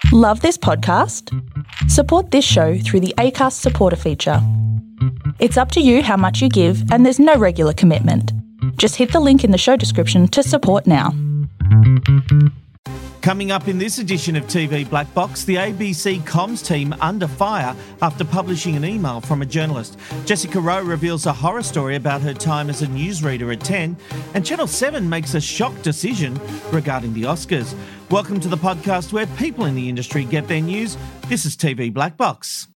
Love this podcast? Support this show through the Acast supporter feature. It's up to you how much you give, and there's no regular commitment. Just hit the link in the show description to support now. Coming up in this edition of TV Black Box, the ABC comms team under fire after publishing an email from a journalist. Jessica Rowe reveals a horror story about her time as a newsreader at 10, and Channel 7 makes a shock decision regarding the Oscars. Welcome to the podcast where people in the industry get their news. This is TV Black Box.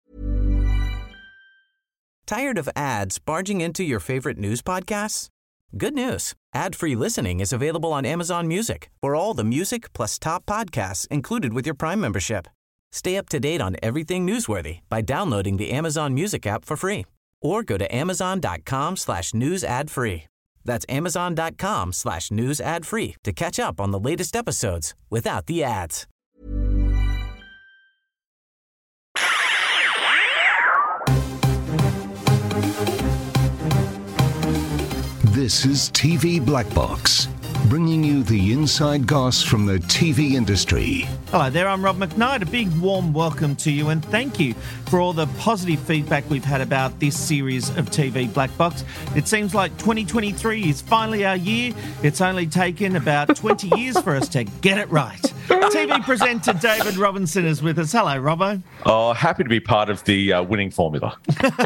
Tired of ads barging into your favorite news podcasts? Good news. Ad-free listening is available on Amazon Music for all the music plus top podcasts included with your Prime membership. Stay up to date on everything newsworthy by downloading the Amazon Music app for free or go to amazon.com/news ad free. That's amazon.com/news ad free to catch up on the latest episodes without the ads. This is TV Black Box, bringing you the inside goss from the TV industry. Hello there, I'm Rob McKnight. A big warm welcome to you and thank you for all the positive feedback we've had about this series of TV Black Box. It seems like 2023 is finally our year. It's only taken about 20 years for us to get it right. TV presenter David Robinson is with us. Hello, Robbo. Oh, happy to be part of the winning formula.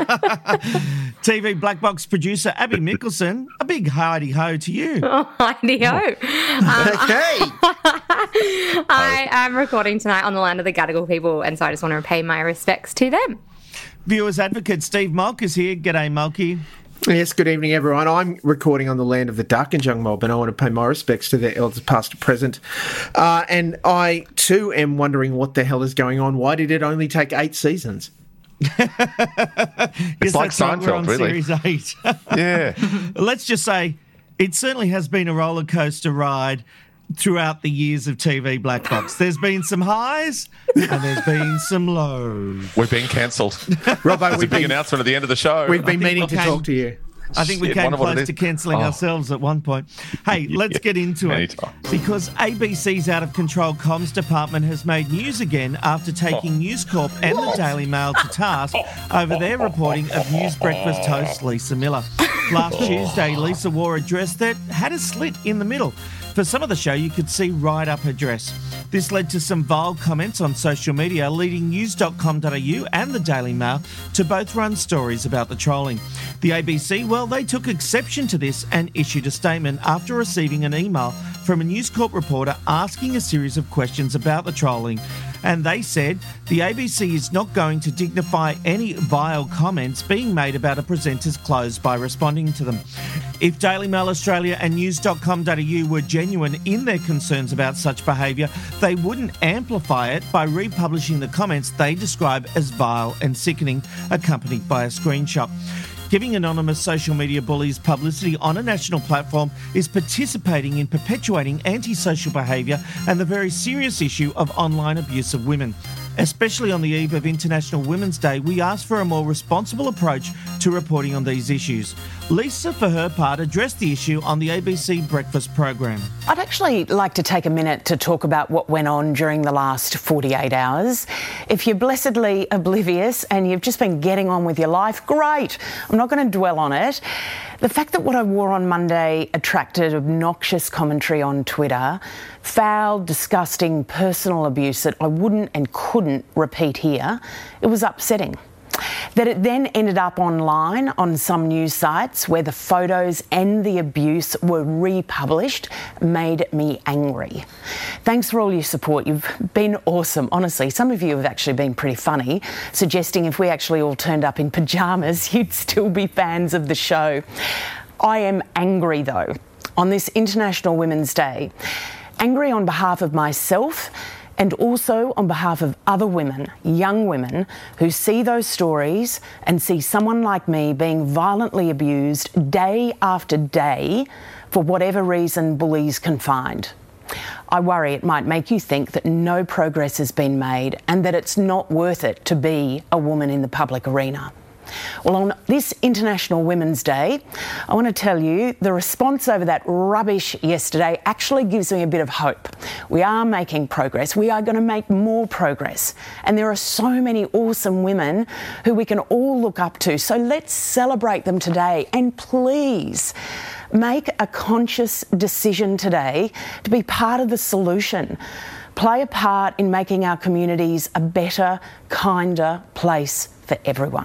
TV Black Box producer Abby Mickelson, a big hidey-ho to you. Oh, hidey-ho. Okay. I am recording tonight on the land of the Gadigal people, and so I just want to pay my respects to them. Viewers Advocate Steve Malk is here. G'day, Malky. Yes, good evening, everyone. I'm recording on the land of the Darkinjung mob, and I want to pay my respects to their elders past and present. And I, too, am wondering what the hell is going on. Why did it only take 8 seasons? It's like Seinfeld, really. Series 8. Yeah. Let's just say it certainly has been a roller coaster ride throughout the years of TV Black Box. There's been some highs and there's been some lows. We've been cancelled. Robbo, There's a big announcement at the end of the show. We've been meaning to talk to you. I think we came close to cancelling ourselves at one point. Hey, let's get into it. Because ABC's out-of-control comms department has made news again after taking News Corp and the Daily Mail to task over their reporting of News Breakfast host Lisa Miller. Last Tuesday, Lisa wore a dress that had a slit in the middle. For some of the show, you could see right up her dress. This led to some vile comments on social media, leading news.com.au and the Daily Mail to both run stories about the trolling. The ABC, well, they took exception to this and issued a statement after receiving an email from a News Corp reporter asking a series of questions about the trolling. And they said the ABC is not going to dignify any vile comments being made about a presenter's clothes by responding to them. If Daily Mail Australia and news.com.au were genuine in their concerns about such behaviour, they wouldn't amplify it by republishing the comments they describe as vile and sickening, accompanied by a screenshot. Giving anonymous social media bullies publicity on a national platform is participating in perpetuating antisocial behaviour and the very serious issue of online abuse of women. Especially on the eve of International Women's Day, we asked for a more responsible approach to reporting on these issues. Lisa, for her part, addressed the issue on the ABC Breakfast program. I'd actually like to take a minute to talk about what went on during the last 48 hours. If you're blessedly oblivious and you've just been getting on with your life, great. I'm not going to dwell on it. The fact that what I wore on Monday attracted obnoxious commentary on Twitter, foul, disgusting personal abuse that I wouldn't and couldn't repeat here, it was upsetting. That it then ended up online on some news sites where the photos and the abuse were republished made me angry. Thanks for all your support. You've been awesome. Honestly, some of you have actually been pretty funny, suggesting if we actually all turned up in pyjamas, you'd still be fans of the show. I am angry, though, on this International Women's Day. Angry on behalf of myself and also on behalf of other women, young women, who see those stories and see someone like me being violently abused day after day for whatever reason bullies can find. I worry it might make you think that no progress has been made and that it's not worth it to be a woman in the public arena. Well, on this International Women's Day, I want to tell you the response over that rubbish yesterday actually gives me a bit of hope. We are making progress. We are going to make more progress. And there are so many awesome women who we can all look up to. So let's celebrate them today. And please, make a conscious decision today to be part of the solution. Play a part in making our communities a better, kinder place for everyone.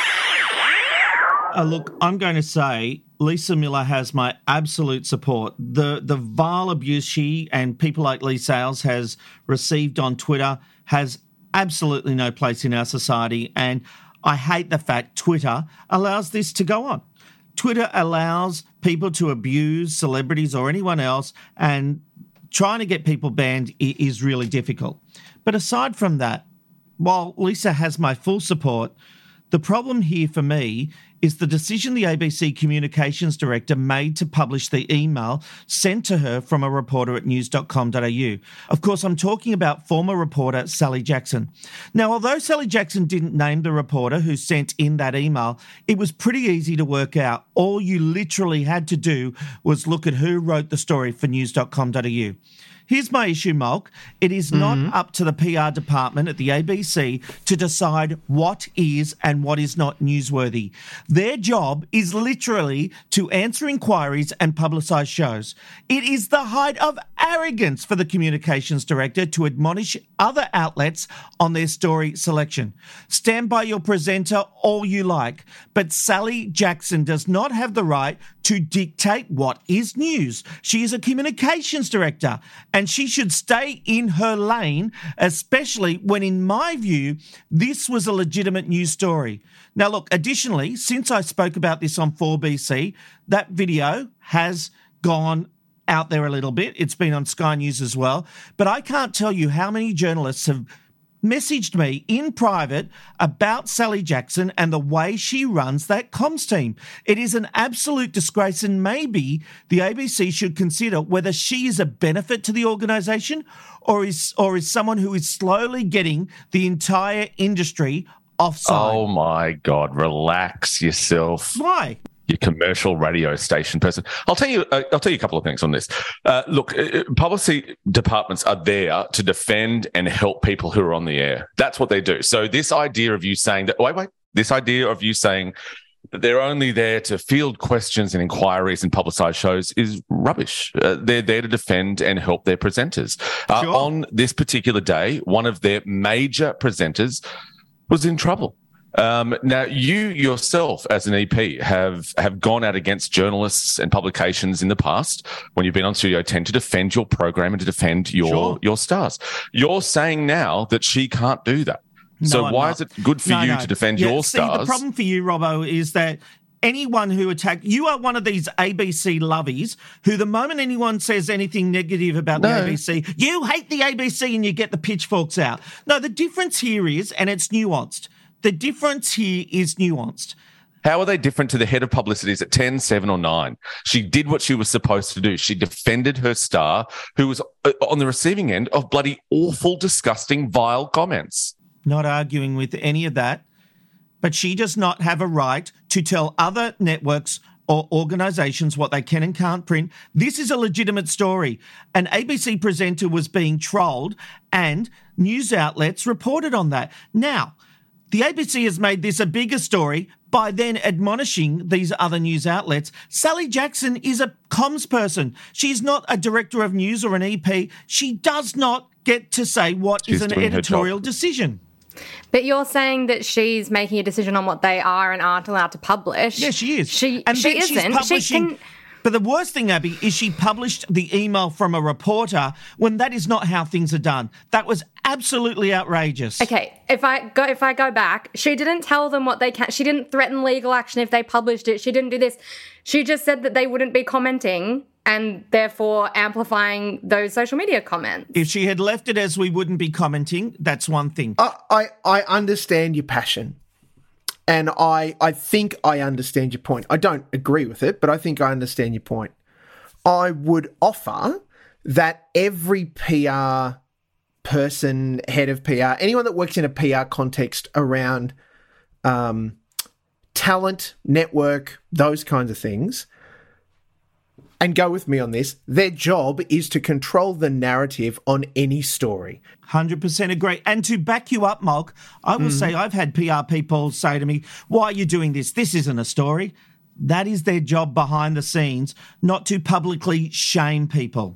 Look, I'm going to say Lisa Miller has my absolute support. The vile abuse she and people like Lee Sales has received on Twitter has absolutely no place in our society, and I hate the fact Twitter allows this to go on. Twitter allows people to abuse celebrities or anyone else, and trying to get people banned is really difficult. But aside from that, while Lisa has my full support, the problem here for me is the decision the ABC Communications Director made to publish the email sent to her from a reporter at news.com.au. Of course, I'm talking about former reporter Sally Jackson. Now, although Sally Jackson didn't name the reporter who sent in that email, it was pretty easy to work out. All you literally had to do was look at who wrote the story for news.com.au. Here's my issue, Mulk. It is not up to the PR department at the ABC to decide what is and what is not newsworthy. Their job is literally to answer inquiries and publicise shows. It is the height of arrogance for the communications director to admonish other outlets on their story selection. Stand by your presenter all you like, but Sally Jackson does not have the right to dictate what is news. She is a communications director, and she should stay in her lane, especially when, in my view, this was a legitimate news story. Now, look, additionally, since I spoke about this on 4BC, that video has gone out there a little bit. It's been on Sky News as well. But I can't tell you how many journalists have messaged me in private about Sally Jackson and the way she runs that comms team. It is an absolute disgrace, and maybe the ABC should consider whether she is a benefit to the organisation or is someone who is slowly getting the entire industry offside. Oh my God, relax yourself. Why? You commercial radio station person. I'll tell you a couple of things on this. Look, policy departments are there to defend and help people who are on the air. That's what they do. So this idea of you saying that, this idea of you saying that they're only there to field questions and inquiries and publicise shows is rubbish. They're there to defend and help their presenters. Sure. On this particular day, one of their major presenters was in trouble. Now, you yourself as an EP have gone out against journalists and publications in the past when you've been on Studio 10 to defend your program and to defend your stars. You're saying now that she can't do that. No, so why is it good for you to defend your stars? The problem for you, Robbo, is that anyone who attacked you are one of these ABC lovies who, the moment anyone says anything negative about the ABC, you hate the ABC and you get the pitchforks out. No, the difference here is, and it's nuanced. The difference here is nuanced. How are they different to the head of publicities at 10, 7 or 9? She did what she was supposed to do. She defended her star, who was on the receiving end of bloody awful, disgusting, vile comments. Not arguing with any of that, but she does not have a right to tell other networks or organisations what they can and can't print. This is a legitimate story. An ABC presenter was being trolled and news outlets reported on that. Now, the ABC has made this a bigger story by then admonishing these other news outlets. Sally Jackson is a comms person. She's not a director of news or an EP. She does not get to say what is an editorial decision. But you're saying that she's making a decision on what they are and aren't allowed to publish. Yeah, she is. She isn't. But the worst thing, Abby, is she published the email from a reporter when that is not how things are done. That was absolutely outrageous. Okay, if I go back, she didn't tell them what they can. She didn't threaten legal action if they published it. She didn't do this. She just said that they wouldn't be commenting and therefore amplifying those social media comments. If she had left it as we wouldn't be commenting, that's one thing. I understand your passion. And I think I understand your point. I don't agree with it, but I think I understand your point. I would offer that every PR person, head of PR, anyone that works in a PR context around talent, network, those kinds of things, and go with me on this, their job is to control the narrative on any story. 100% agree. And to back you up, Mulk, I will say I've had PR people say to me, why are you doing this? This isn't a story. That is their job behind the scenes, not to publicly shame people.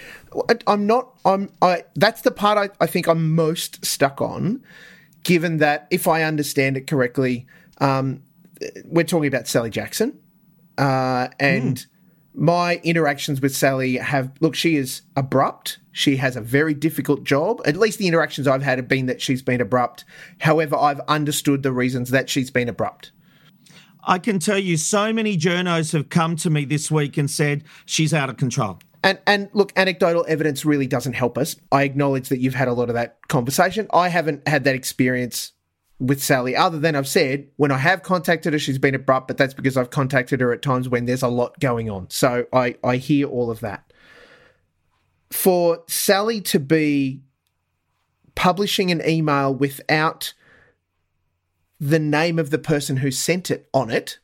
That's the part I think I'm most stuck on, given that, if I understand it correctly, we're talking about Sally Jackson. And my interactions with Sally she is abrupt. She has a very difficult job. At least the interactions I've had have been that she's been abrupt. However, I've understood the reasons that she's been abrupt. I can tell you so many journos have come to me this week and said she's out of control. And look, anecdotal evidence really doesn't help us. I acknowledge that you've had a lot of that conversation. I haven't had that experience with Sally, other than I've said, when I have contacted her, she's been abrupt, but that's because I've contacted her at times when there's a lot going on. So I hear all of that. For Sally to be publishing an email without the name of the person who sent it on it,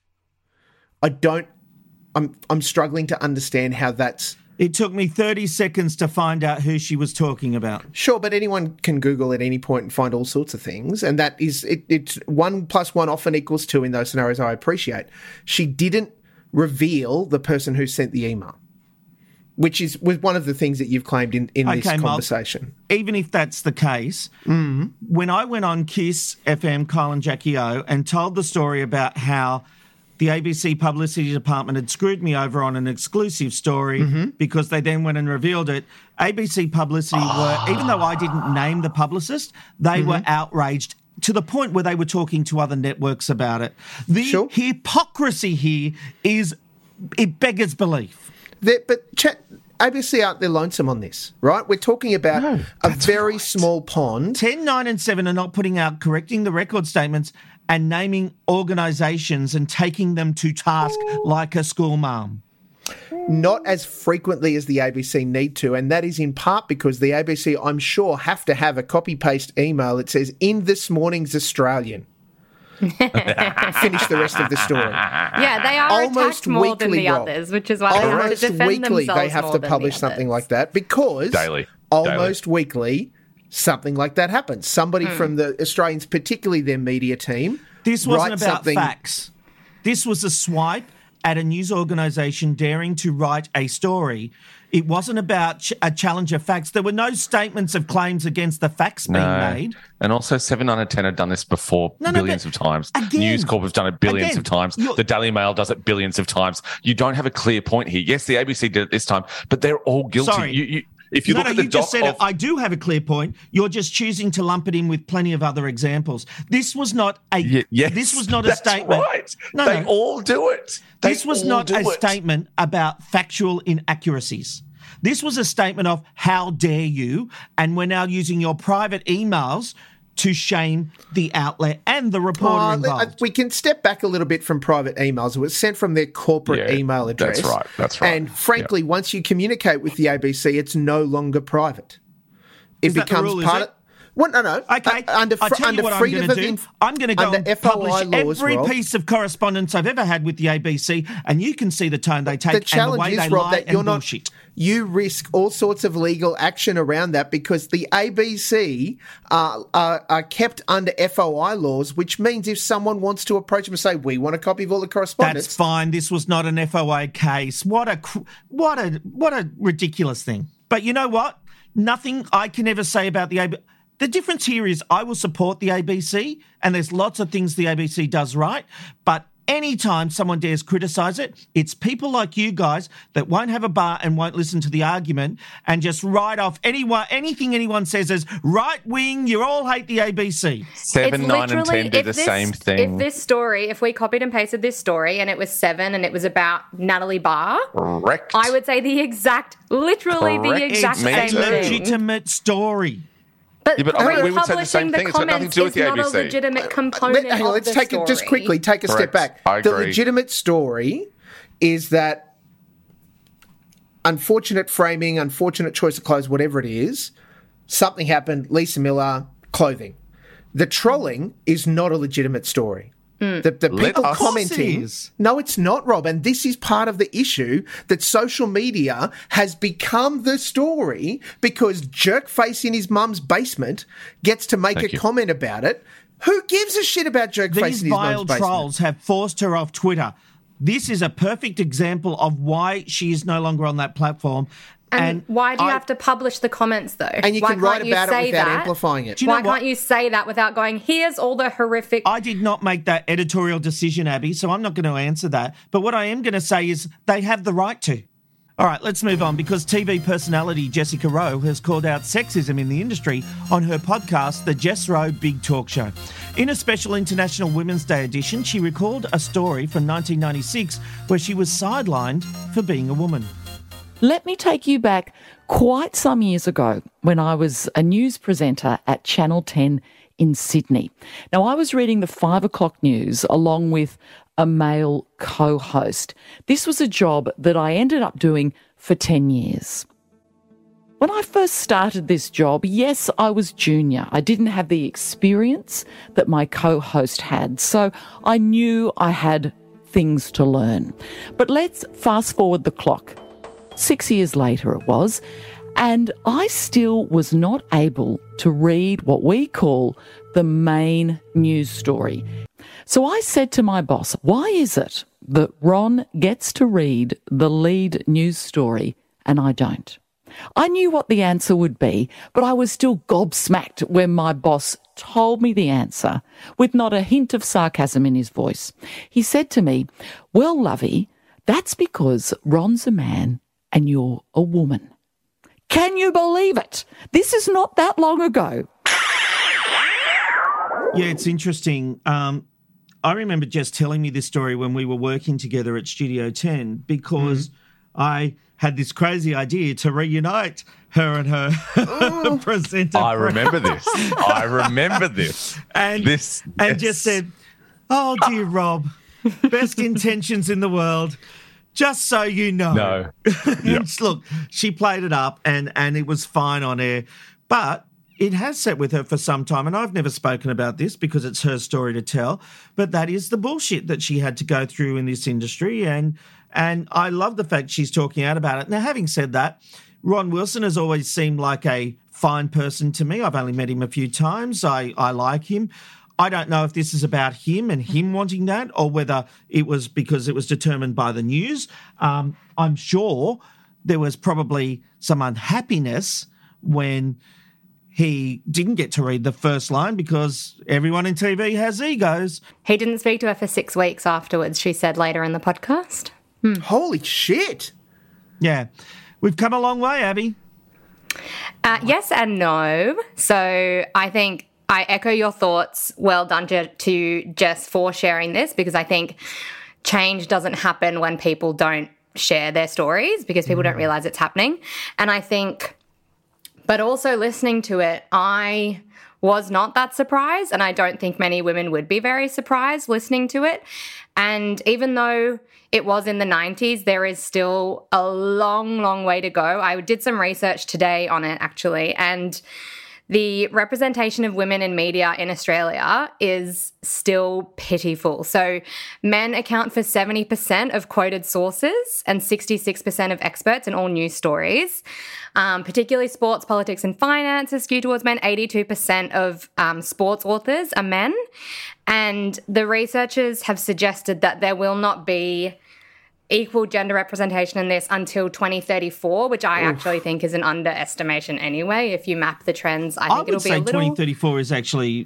I'm struggling to understand how that's... It took me 30 seconds to find out who she was talking about. Sure, but anyone can Google at any point and find all sorts of things. And that is, it's 1 + 1 often equals 2 in those scenarios. I appreciate. She didn't reveal the person who sent the email, which was one of the things that you've claimed in this conversation. Mark, even if that's the case, when I went on Kiss FM, Kyle and Jackie O, and told the story about how the ABC publicity department had screwed me over on an exclusive story because they then went and revealed it. ABC publicity were, even though I didn't name the publicist, they were outraged to the point where they were talking to other networks about it. The hypocrisy here it beggars belief. ABC aren't they lonesome on this, right? We're talking about a very small pond. 10, 9 and 7 are not putting out, correcting the record statements and naming organisations and taking them to task like a school mum. Not as frequently as the ABC need to, and that is in part because the ABC, I'm sure, have to have a copy-paste email that says, in this morning's Australian. Finish the rest of the story. Yeah, they are almost attacked more than the others, which is why they have to defend themselves they have to publish something like that because almost weekly something like that happens. Somebody from the Australians, particularly their media team, this wasn't about facts. This was a swipe at a news organisation daring to write a story. It wasn't about a challenge of facts. There were no statements of claims against the facts being made. And also 7, 9 and 10 have done this before billions of times. Again, News Corp have done it billions of times. The Daily Mail does it billions of times. You don't have a clear point here. Yes, the ABC did it this time, but they're all guilty. Sorry. If you look at the just said it. I do have a clear point. You're just choosing to lump it in with plenty of other examples. This was not a. This was not a statement. Right. They all do it. This was not a statement about factual inaccuracies. This was a statement of how dare you, and we're now using your private emails to shame the outlet and the reporter involved. We can step back a little bit from private emails. It was sent from their corporate email address. That's right. And frankly, once you communicate with the ABC, it's no longer private. It becomes part of... Well, no. Okay, I'll tell you what I'm going to do. I'm going to go and publish every piece of correspondence I've ever had with the ABC, and you can see the tone they take and the way they lie and bullshit. You risk all sorts of legal action around that because the ABC are kept under FOI laws, which means if someone wants to approach them and say, we want a copy of all the correspondence... That's fine. This was not an FOI case. What a ridiculous thing. But you know what? Nothing I can ever say about the ABC... The difference here is I will support the ABC, and there's lots of things the ABC does right, but anytime someone dares criticise it, it's people like you guys that won't have a bar and won't listen to the argument and just write off anything anyone says as right-wing, you all hate the ABC. 7, 9 and 10 do the same thing. If we copied and pasted this story and it was 7 and it was about Natalie Barr, correct. I would say the exact same thing. It's a legitimate story. But, we would say the same thing. It's got nothing to do with the ABC. Not a legitimate component hang on, let's take it just quickly. Take a step back. I agree. The legitimate story is that unfortunate framing, unfortunate choice of clothes, whatever it is, something happened. Lisa Miller, clothing. The trolling is not a legitimate story. The people commenting. No, it's not, Rob. And this is part of the issue, that social media has become the story because Jerkface in his mum's basement gets to make a comment about it. Who gives a shit about Jerkface in his mum's basement? These vile trolls have forced her off Twitter. This is a perfect example of why she is no longer on that platform. And why do you have to publish the comments, though? And you can write about it without amplifying it. Why can't you say that without going, here's all the horrific... I did not make that editorial decision, Abby, so I'm not going to answer that. But what I am going to say is they have the right to. All right, let's move on, because TV personality Jessica Rowe has called out sexism in the industry on her podcast, The Jess Rowe Big Talk Show. In a special International Women's Day edition, she recalled a story from 1996 where she was sidelined for being a woman. Let me take you back quite some years ago when I was a news presenter at Channel 10 in Sydney. Now, I was reading the 5 o'clock news along with a male co-host. This was a job that I ended up doing for 10 years. When I first started this job, yes, I was junior. I didn't have the experience that my co-host had, so I knew I had things to learn. But let's fast forward the clock. 6 years later it was, and I still was not able to read what we call the main news story. So I said to my boss, why is it that Ron gets to read the lead news story and I don't? I knew what the answer would be, but I was still gobsmacked when my boss told me the answer with not a hint of sarcasm in his voice. He said to me, well, Lovey, that's because Ron's a man and you're a woman. Can you believe it? This is not that long ago. Yeah, it's interesting. I remember Jess telling me this story when we were working together at Studio 10 because I had this crazy idea to reunite her and her presenter. I remember this. And just said, oh, dear Rob, best intentions in the world. Just so you know. No. And look, she played it up and it was fine on air. But it has sat with her for some time, and I've never spoken about this because it's her story to tell, but that is the bullshit that she had to go through in this industry, and I love the fact she's talking out about it. Now, having said that, Ron Wilson has always seemed like a fine person to me. I've only met him a few times. I like him. I don't know if this is about him and him wanting that, or whether it was because it was determined by the news. I'm sure there was probably some unhappiness when he didn't get to read the first line because everyone in TV has egos. He didn't speak to her for 6 weeks afterwards, she said later in the podcast. Holy shit. Yeah. We've come a long way, Abby. Yes and no. So I think I echo your thoughts. Well done to Jess for sharing this, because I think change doesn't happen when people don't share their stories because people don't realise it's happening. And I think... But also listening to it, I was not that surprised, and I don't think many women would be very surprised listening to it. And even though it was in the 90s, there is still a long, long way to go. I did some research today on it, actually, and the representation of women in media in Australia is still pitiful. So men account for 70% of quoted sources and 66% of experts in all news stories. Particularly sports, politics and finance is skewed towards men. 82% of sports authors are men. And the researchers have suggested that there will not be equal gender representation in this until 2034, which I actually think is an underestimation anyway. If you map the trends, I think it'll be a little... 2034 is actually...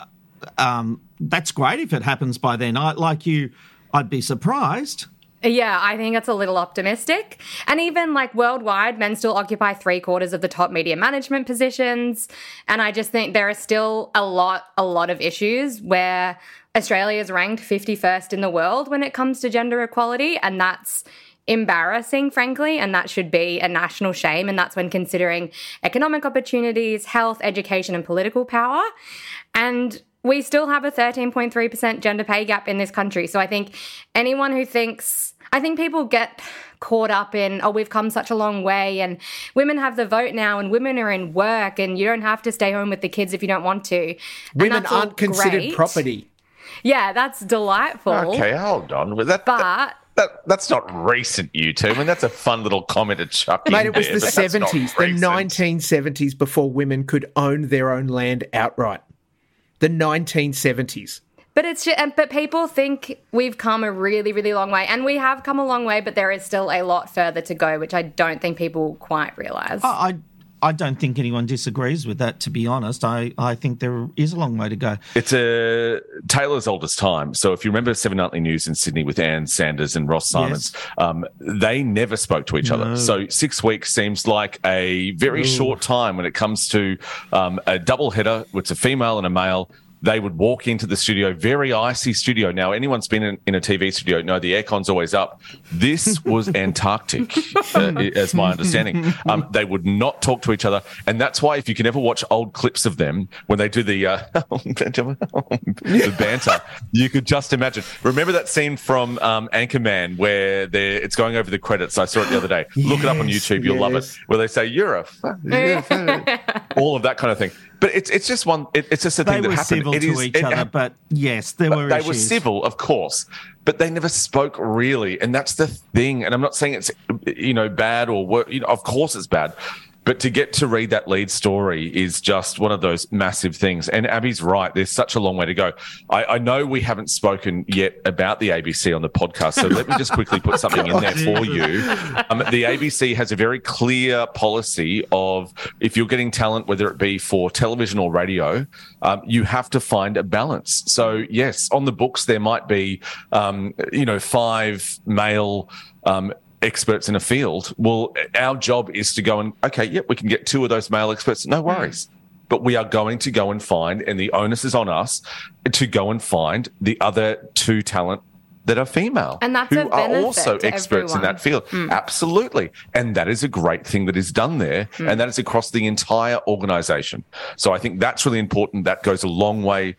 that's great if it happens by then. I'd be surprised. Yeah, I think it's a little optimistic. And even like worldwide, men still occupy 3/4 of the top media management positions. And I just think there are still a lot of issues where Australia is ranked 51st in the world when it comes to gender equality. And that's embarrassing, frankly, and that should be a national shame. And that's when considering economic opportunities, health, education, and political power. And we still have a 13.3% gender pay gap in this country. So I think anyone who thinks... I think people get caught up in, oh, we've come such a long way and women have the vote now and women are in work and you don't have to stay home with the kids if you don't want to. Women aren't considered property. Yeah, that's delightful. Okay, hold on. That's not recent, you two. I mean, that's a fun little comment to chuck in. Mate, it was there, the 70s, the 1970s, before women could own their own land outright. The 1970s. But but people think we've come a really, really long way, and we have come a long way, but there is still a lot further to go, which I don't think people quite realise. I don't think anyone disagrees with that, to be honest. I think there is a long way to go. It's a tale as old as time. So if you remember 7 Nightly News in Sydney with Ann Sanders and Ross Simons, they never spoke to each other. So 6 weeks seems like a very short time when it comes to a double header. It's a female and a male. They would walk into the studio, very icy studio. Now, anyone's been in a TV studio, know the aircon's always up. This was Antarctic, as my understanding. They would not talk to each other. And that's why if you can ever watch old clips of them, when they do the banter, you could just imagine. Remember that scene from Anchorman where it's going over the credits? I saw it the other day. Look it up on YouTube. You'll love it. Where they say, you're a all of that kind of thing. But it's just one. It's just a thing that happened. They were civil to each other, but yes, there were issues. They were civil, of course, but they never spoke really, and that's the thing. And I'm not saying it's bad or of course it's bad. But to get to read that lead story is just one of those massive things. And Abby's right. There's such a long way to go. I know we haven't spoken yet about the ABC on the podcast, so let me just quickly put something in there for you. The ABC has a very clear policy of if you're getting talent, whether it be for television or radio, you have to find a balance. So, yes, on the books there might be, 5 male experts in a field. Well, our job is to go and, we can get 2 of those male experts. No worries. But we are going to go and find, and the onus is on us to go and find the other 2 talent that are female. And that's who are also experts in that field. Absolutely. And that is a great thing that is done there. And that is across the entire organisation. So I think that's really important. That goes a long way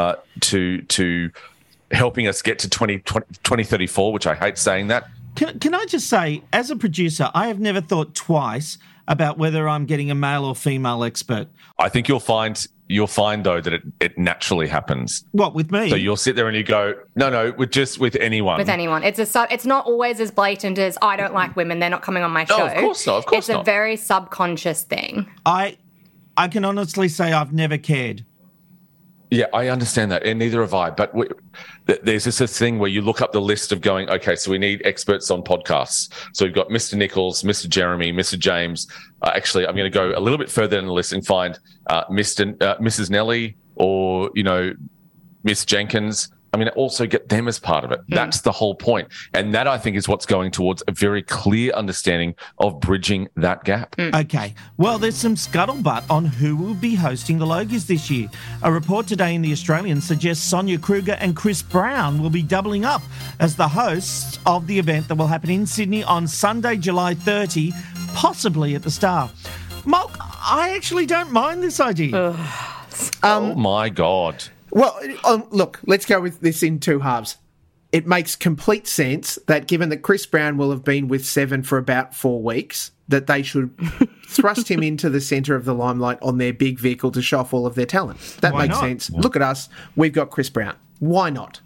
to helping us get to 2034, which I hate saying that. Can I just say, as a producer, I have never thought twice about whether I'm getting a male or female expert. I think you'll find though that it naturally happens. What, with me? So you'll sit there and you go, no, with anyone. With anyone. It's not always as blatant as I don't like women, they're not coming on my show. No, of course not. It's a very subconscious thing. I can honestly say I've never cared. Yeah, I understand that, and neither have I. But there's this thing where you look up the list of going, okay, so we need experts on podcasts. So we've got Mr. Nichols, Mr. Jeremy, Mr. James. Actually, I'm going to go a little bit further in the list and find Mrs. Nelly or, Miss Jenkins. I mean, also get them as part of it. That's the whole point. And that, I think, is what's going towards a very clear understanding of bridging that gap. Okay. Well, there's some scuttlebutt on who will be hosting the Logies this year. A report today in The Australian suggests Sonia Kruger and Chris Brown will be doubling up as the hosts of the event that will happen in Sydney on Sunday, July 30, possibly at the Star. Malk, I actually don't mind this idea. Oh, my God. Well, look, let's go with this in 2 halves. It makes complete sense that given that Chris Brown will have been with Seven for about 4 weeks, that they should thrust him into the centre of the limelight on their big vehicle to show off all of their talent. That makes sense. Yeah. Look at us. We've got Chris Brown. Why not?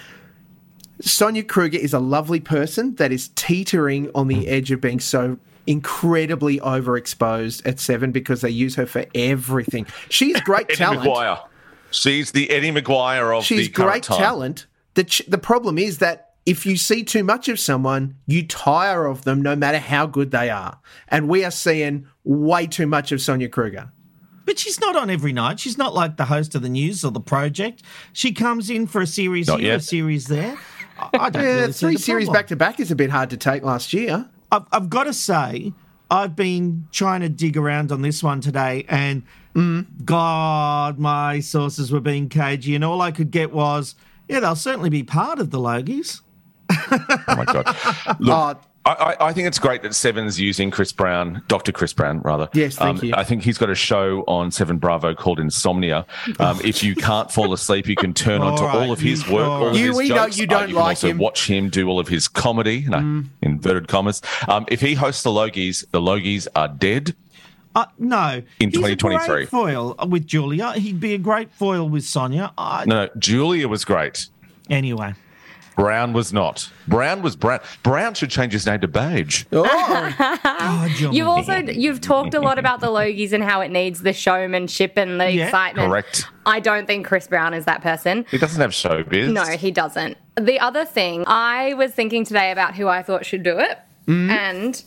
Sonia Kruger is a lovely person that is teetering on the edge of being so incredibly overexposed at Seven because they use her for everything. She's great talent. Maguire. She's the Eddie Maguire of the current time. She's great talent. The problem is that if you see too much of someone, you tire of them no matter how good they are. And we are seeing way too much of Sonia Kruger. But she's not on every night. She's not like the host of The News or The Project. She comes in for a series here, a series there. I don't really see 3 the series problem. back-to-back is a bit hard to take last year. I've got to say, I've been trying to dig around on this one today and... God, my sources were being cagey, and all I could get was, they'll certainly be part of the Logies. Oh, my God. Look, I think it's great that Seven's using Chris Brown, Dr. Chris Brown, rather. Yes, thank you. I think he's got a show on 7 Bravo called Insomnia. If you can't fall asleep, you can turn on to all of his work, all of his jokes. Know you don't you like can also him. watch him do all of his comedy, inverted commas. If he hosts the Logies are dead. No. In He's 2023. a great foil with Julia. He'd be a great foil with Sonia. No, Julia was great. Anyway. Brown was not. Brown was Brown. Brown should change his name to Beige. You've talked a lot about the Logies and how it needs the showmanship and the excitement. Correct. I don't think Chris Brown is that person. He doesn't have showbiz. No, he doesn't. The other thing, I was thinking today about who I thought should do it, and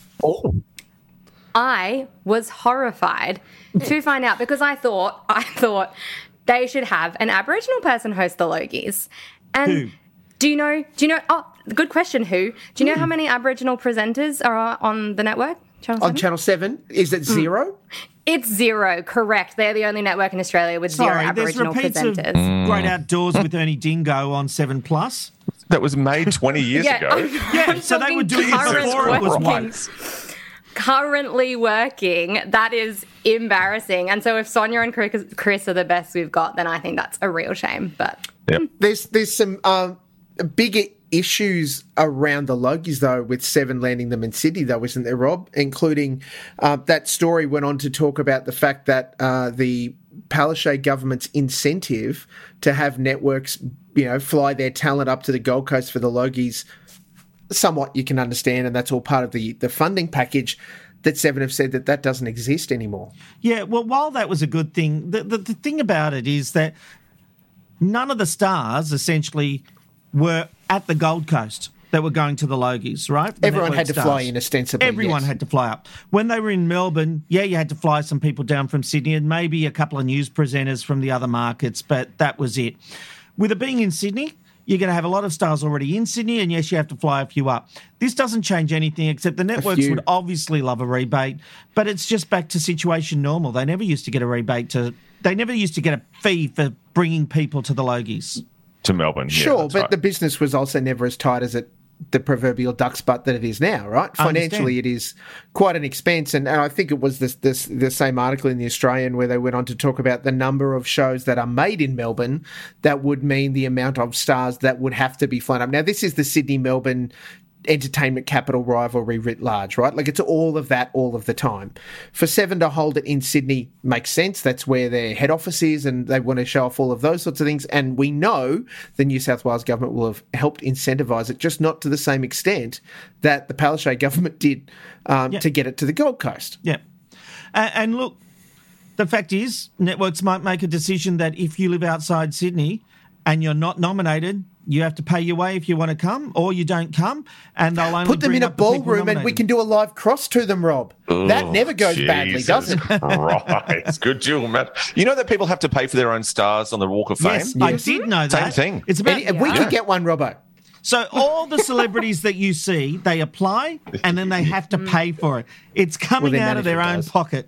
I was horrified to find out because I thought they should have an Aboriginal person host the Logies. And who? Do you know? Oh, good question. Who? Do you know how many Aboriginal presenters are on the network? On Channel 7? Is it zero? It's zero, correct. They're the only network in Australia with zero Aboriginal presenters. Of Great Outdoors with Ernie Dingo on 7+. That was made 20 years ago. Yeah, so they were doing it before it was once. Currently working, that is embarrassing. And so if Sonia and Chris are the best we've got, then I think that's a real shame. But there's some bigger issues around the Logies, though, with Seven landing them in Sydney, though, isn't there, Rob? Including that story went on to talk about the fact that the Palaszczuk government's incentive to have networks, fly their talent up to the Gold Coast for the Logies, somewhat you can understand, and that's all part of the funding package, that Seven have said that doesn't exist anymore. Yeah, well, while that was a good thing, the thing about it is that none of the stars essentially were at the Gold Coast that were going to the Logies, right? Everyone had to fly in ostensibly. Everyone had to fly up. When they were in Melbourne, you had to fly some people down from Sydney and maybe a couple of news presenters from the other markets, but that was it. With it being in Sydney, you're going to have a lot of stars already in Sydney, and yes, you have to fly a few up. This doesn't change anything except the networks would obviously love a rebate, but it's just back to situation normal. They never used to get a rebate they never used to get a fee for bringing people to the Logies. To Melbourne, sure, but the business was also never as tight as the proverbial duck's butt that it is now, right? Financially, it is quite an expense, and I think it was the same article in The Australian where they went on to talk about the number of shows that are made in Melbourne that would mean the amount of stars that would have to be flown up. Now, this is the Sydney-Melbourne entertainment capital rivalry writ large, right? Like, it's all of that all of the time. For Seven to hold it in Sydney makes sense. That's where their head office is, and they want to show off all of those sorts of things. And we know the New South Wales government will have helped incentivise it, just not to the same extent that the Palaszczuk government did to get it to the Gold Coast. Yeah. And look, the fact is, networks might make a decision that if you live outside Sydney and you're not nominated, you have to pay your way if you want to come, or you don't come, and they'll only put them in a ballroom and we can do a live cross to them, Rob. That never goes badly, does it? Right. It's good, Jill, Matt. You know that people have to pay for their own stars on the Walk of Fame? Yes, I did know that. Same thing. It's about, we could get one, Robbo. So all the celebrities that you see, they apply and then they have to pay for it. It's coming out of their own pocket.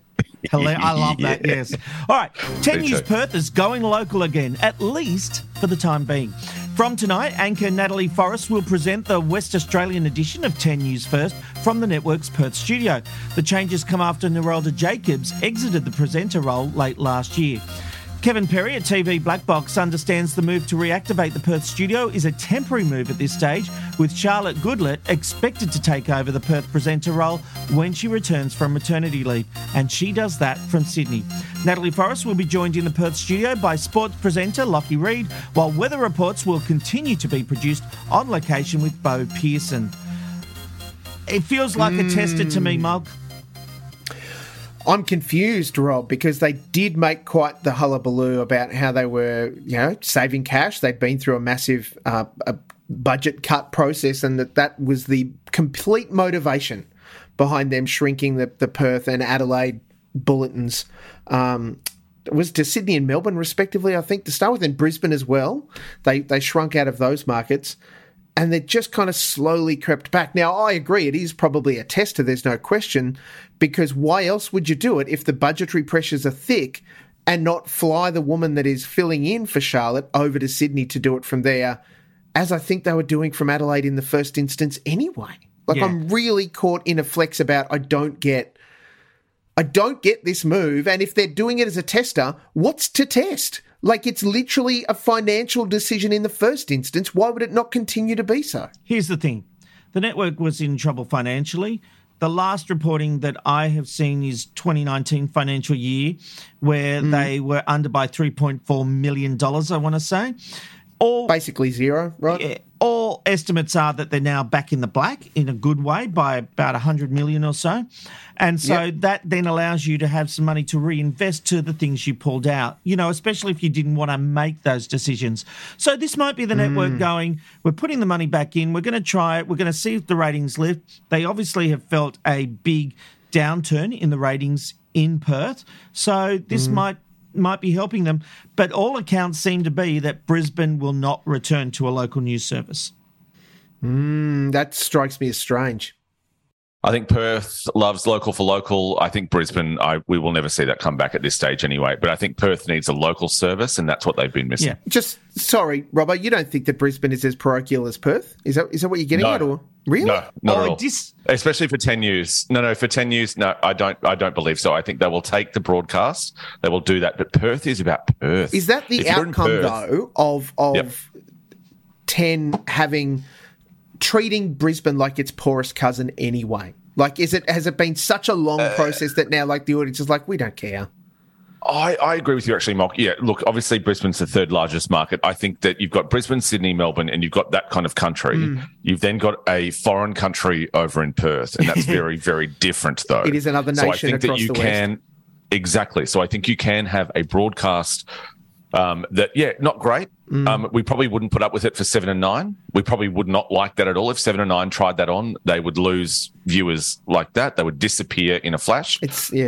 I love that, yes. All right, 10 News Perth is going local again, at least for the time being. From tonight, anchor Natalie Forrest will present the West Australian edition of 10 News First from the network's Perth studio. The changes come after Nerelda Jacobs exited the presenter role late last year. Kevin Perry at TV Black Box understands the move to reactivate the Perth studio is a temporary move at this stage, with Charlotte Goodlett expected to take over the Perth presenter role when she returns from maternity leave, and she does that from Sydney. Natalie Forrest will be joined in the Perth studio by sports presenter Lockie Reed, while weather reports will continue to be produced on location with Bo Pearson. It feels like a tester to me, Mug. I'm confused, Rob, because they did make quite the hullabaloo about how they were, saving cash. They'd been through a massive budget cut process, and that was the complete motivation behind them shrinking the Perth and Adelaide bulletins. It was to Sydney and Melbourne, respectively, I think, to start with, and Brisbane as well. They shrunk out of those markets, and they just kind of slowly crept back. Now, I agree, it is probably a tester, there's no question, because why else would you do it if the budgetary pressures are thick and not fly the woman that is filling in for Charlotte over to Sydney to do it from there, as I think they were doing from Adelaide in the first instance anyway? I'm really caught in a flex about I don't get this move, and if they're doing it as a tester, what's to test? It's literally a financial decision in the first instance. Why would it not continue to be so? Here's the thing. The network was in trouble financially. the last reporting that I have seen is 2019 financial year, where they were under by $3.4 million, I want to say. Basically zero, right? Yeah, all estimates are that they're now back in the black in a good way by about 100 million or so. And so that then allows you to have some money to reinvest to the things you pulled out, especially if you didn't want to make those decisions. So this might be the network going, we're putting the money back in, we're going to try it, we're going to see if the ratings lift. They obviously have felt a big downturn in the ratings in Perth. So this might be helping them, but all accounts seem to be that Brisbane will not return to a local news service. That strikes me as strange. I think Perth loves local for local. I think Brisbane, we will never see that come back at this stage anyway, but I think Perth needs a local service, and that's what they've been missing. Yeah. Sorry, Robbo, you don't think that Brisbane is as parochial as Perth? Is that what you're getting at? Or really? No, not at all. Especially for 10 news. No, for 10 news, no, I don't believe so. I think they will take the broadcast. They will do that. But Perth is about Perth. Is that the outcome, though, of 10 treating Brisbane like its poorest cousin anyway? Like, has it been such a long process that now, like, the audience is like, we don't care? I agree with you, actually, Mark. Yeah, look, obviously Brisbane's the third largest market. I think that you've got Brisbane, Sydney, Melbourne, and you've got that kind of country. You've then got a foreign country over in Perth, and that's very, very different, though. It is another nation. So I think that you can exactly. So I think you can have a broadcast not great. We probably wouldn't put up with it for 7 and 9. We probably would not like that at all. If 7 and 9 tried that on, they would lose viewers like that. They would disappear in a flash.